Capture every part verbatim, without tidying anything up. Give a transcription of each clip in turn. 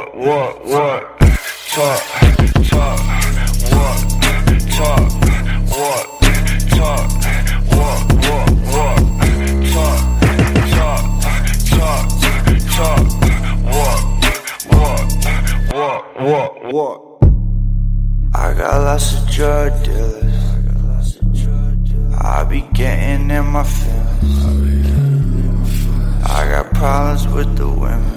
what, what, what? Talk, talk, what? Talk, what? Talk, what, what, what? Talk, talk, talk, talk, what, what, what, what, what? I got lots of drug dealers. I be getting in my feelings. I got problems with the women.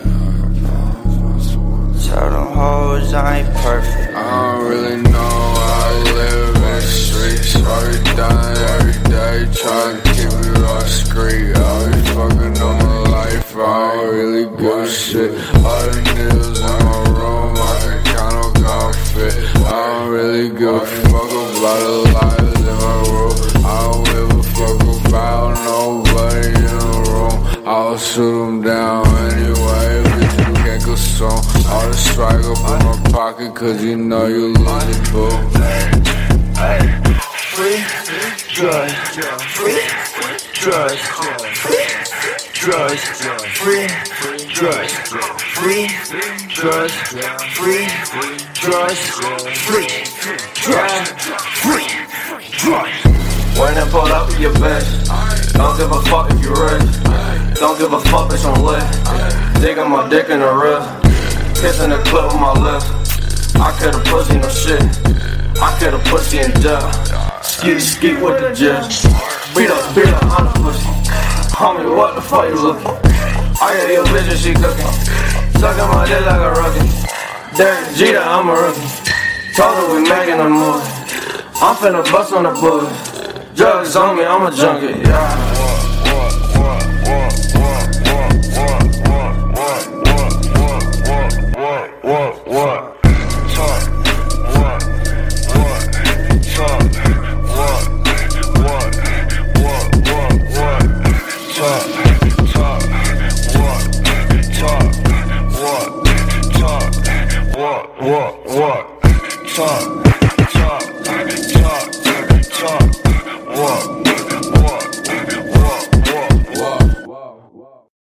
Tell them hoes I ain't perfect. I don't really know how I live in the streets. Every day, every day, trying to keep it off street. I be fucking on my life, I don't really give a shit. All the niggas in my room, I can count on God fit. I don't really give a fuck about the lives in my room. I don't give a fuck about nobody in the room. I'll shoot them down anyway, bitch, you can't go strong. All the swag up in my pocket, cause you know you lose it, boo. Free drugs, free drugs, free drugs, free drugs, free drugs, free drugs, free drugs, free drugs. When I pull up in your bitch, don't give a fuck if you rich. Don't give a fuck, bitch, I'm lit. Digging my dick in the wrist, kissing the clip with my lips. I could've pussy no shit, I could've pussy in jail. Skeet skeet with the gist, beat up, beat up on the pussy. Homie, what the fuck you looking? I got your bitch and she cooking, sucking my dick like a rookie. Derek Jeter, I'm a rookie. Told her we making a movie, I'm finna bust on the booty. Drugs on me, I'm a junkie, yeah.